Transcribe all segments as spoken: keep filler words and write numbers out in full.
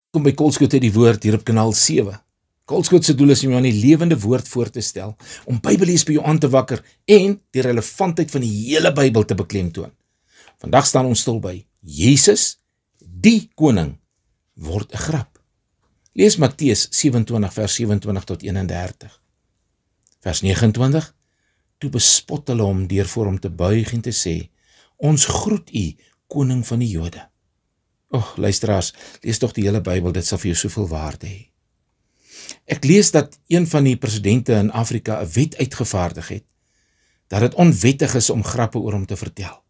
Kom by Kolskoot uit die woord hier op kanaal sewe. Kolskoot se doel is om jou aan die lewende woord voor te stel, om Bybellees by jou aan te wakker en die relevantheid van die hele Bybel te beklemtoon. Vandag staan ons stil by Jesus, die koning, word 'n grap. Lees Matteus sewe-en-twintig vers sewe-en-twintig tot een-en-dertig. Vers nege-en-twintig, toe bespot hulle hom deur voor hom te buig en te sê, ons groet u, koning van die Jode. Och, luisteraars, lees tog die hele Bybel, dit sal vir jou soveel waarde hê. Ek lees dat een van die presidente in Afrika 'n wet uitgevaardig het, dat dit onwettig is om grappe oor hom te vertel.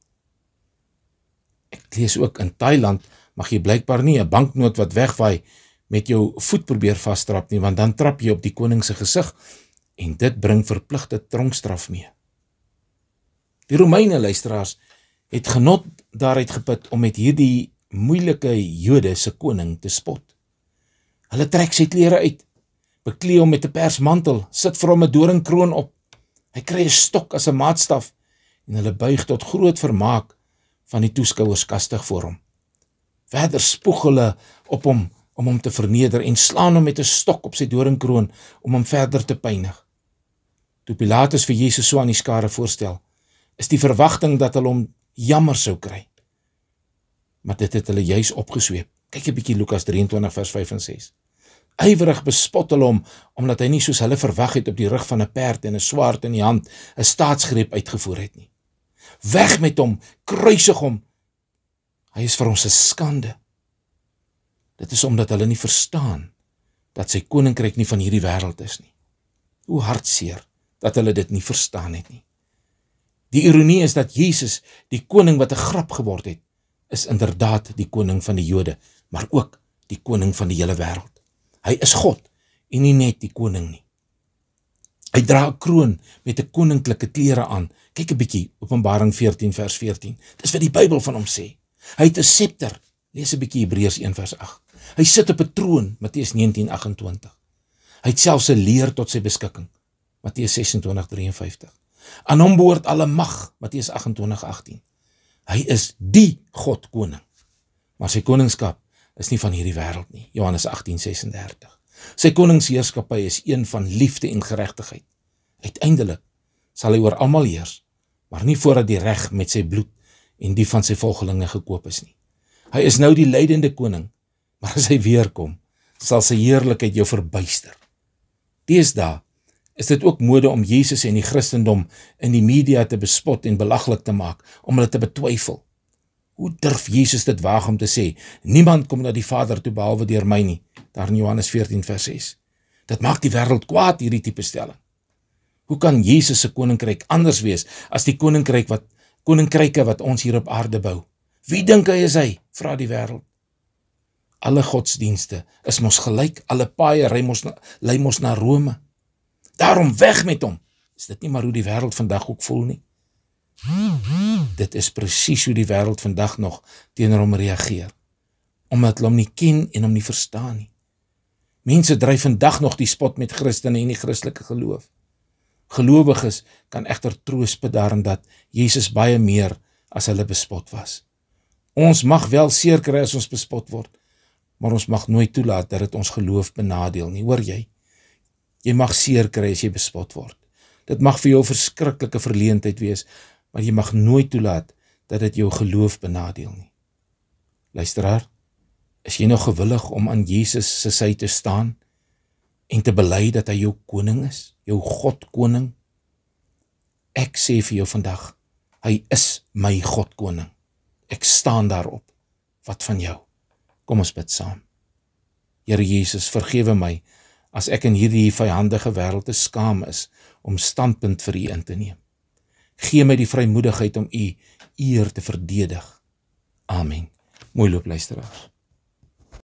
Ek lees ook in Thailand mag jy blykbaar nie 'n banknoot wat wegwaai met jou voet probeer vasstrap nie, want dan trap jy op die koning se gesig en dit bring verpligte tronkstraf mee. Die Romeine, luisteraars, het genot daaruit geput om met hierdie moeilike Jode se koning te spot. Hulle trek sy klere uit, beklee hom met 'n persmantel, sit vir hom 'n doringkroon op. Hy kry 'n stok as 'n maatstaf en hulle buig tot groot vermaak van die toeskouers kastig voor hom. Verder spoeg hulle op hom om hom te verneder en slaan hom met 'n stok op sy doringkroon om hom verder te pynig. Toe Pilatus vir Jesus so aan die skare voorstel, is die verwagting dat hulle hom jammer sou kry. Maar dit het hulle juis opgesweep. Kyk 'n bietjie Lukas drieëntwintig vers vyf en ses. Ywerig bespot hulle hom, omdat hy nie soos hulle verwag het op die rug van 'n perd en 'n swaard in die hand 'n staatsgreep uitgevoer het nie. Weg met hom, kruisig hom. Hy is vir ons 'n skande. Dit is omdat hulle nie verstaan dat sy koninkryk nie van hierdie wêreld is nie. Hoe hartseer dat hulle dit nie verstaan het nie. Die ironie is dat Jesus, die koning wat 'n grap geword het, is inderdaad die koning van die Jode, maar ook die koning van die hele wêreld. Hy is God en nie net die koning nie. Hy dra 'n kroon met 'n koninklike klere aan. Kyk 'n bietjie Openbaring veertien vers veertien. Dis wat die Bybel van hom sê. Hy het 'n scepter. Lees 'n bietjie Hebreërs een vers agt. Hy sit op 'n troon, Matteus negentien agt-en-twintig. Hy het selfs 'n leer tot sy beskikking, Matteus sesentwintig drieënvyftig. Aan hom behoort alle mag, Matteus agt-en-twintig agtien. Hy is die God koning, maar sy koningskap is nie van hierdie wêreld nie, Johannes agtien sesendertig. Sy koningsheerskappy is een van liefde en geregtigheid. Uiteindelik sal hy oor almal heers, maar nie voordat die reg met sy bloed en die van sy volgelinge gekoop is nie. Hy is nou die lydende koning, maar as hy weerkom, sal sy heerlikheid jou verbuister. Deesdae is dit ook mode om Jesus en die Christendom in die media te bespot en belaglik te maak, om hulle te betwyfel. Hoe durf Jesus dit waag om te sê, niemand kom na die Vader toe behalwe deur my nie, daar in Johannes veertien vers ses. Dit maak die wêreld kwaad, hierdie tipe stelling. Hoe kan Jesus se koninkryk anders wees as die koninkryk wat, koninkryke wat ons hier op aarde bou? Wie dink hy is hy? Vra die wêreld. Alle godsdienste is mos gelyk, alle paaie ry mos na, lei mos na Rome. Daarom weg met hom. Is dit nie maar hoe die wêreld vandag ook voel nie? Dit is presies hoe die wêreld vandag nog teenoor hom reageer, omdat hulle hom nie ken en hom nie verstaan nie. Mense dryf vandag nog die spot met Christene en die Christelike geloof. Gelowiges kan egter troos put daarin dat Jesus baie meer as hulle bespot was. Ons mag wel seer kry as ons bespot word, maar ons mag nooit toelaat dat dit ons geloof benadeel nie, hoor jy? Jy mag seer kry as jy bespot word. Dit mag vir jou 'n verskriklike verleentheid wees, maar jy mag nooit toelaat dat dit jou geloof benadeel nie. Luisteraar, is jy nog gewillig om aan Jesus se sy te staan en te bely dat hy jou koning is, jou God koning? Ek sê vir jou vandag, hy is my God koning. Ek staan daarop. Wat van jou? Kom ons bid saam. Here Jesus, vergewe my as ek in hierdie vyandige wêreld te skaam is om standpunt vir U in te neem. Gee my die vrymoedigheid om U eer te verdedig. Amen. Mooi loop luisteraars.